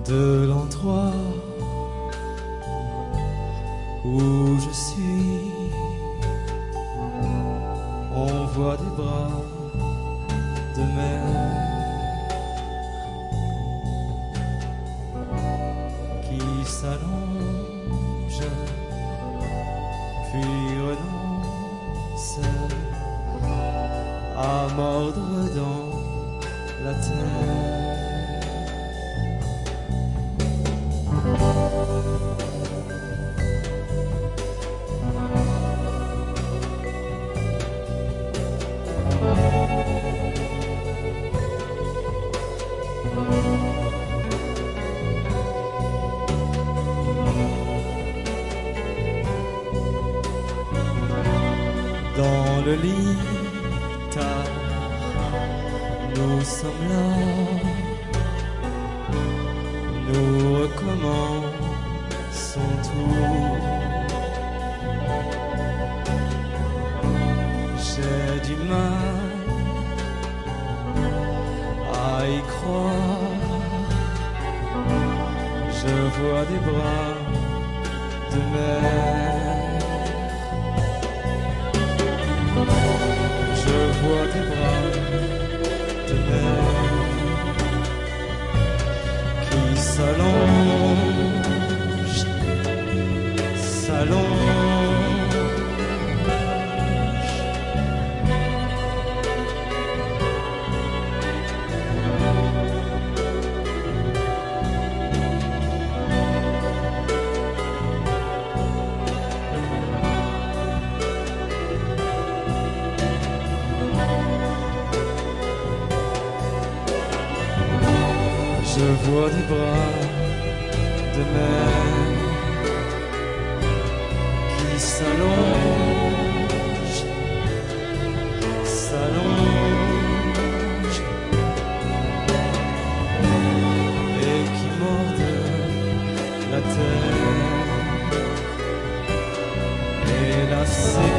de l'endroit où je suis, on voit des bras de mer qui s'allongent, puis renoncent à mordre dans la terre. Dans le lit tard, nous sommes là, nous recommençons tout. J'ai du mal à y croire, je vois des bras de mer. Je vois des bras de mer qui s'allongent, s'allongent. Je vois des bras de mer qui s'allongent, s'allongent et qui mordent la terre. Et là c'est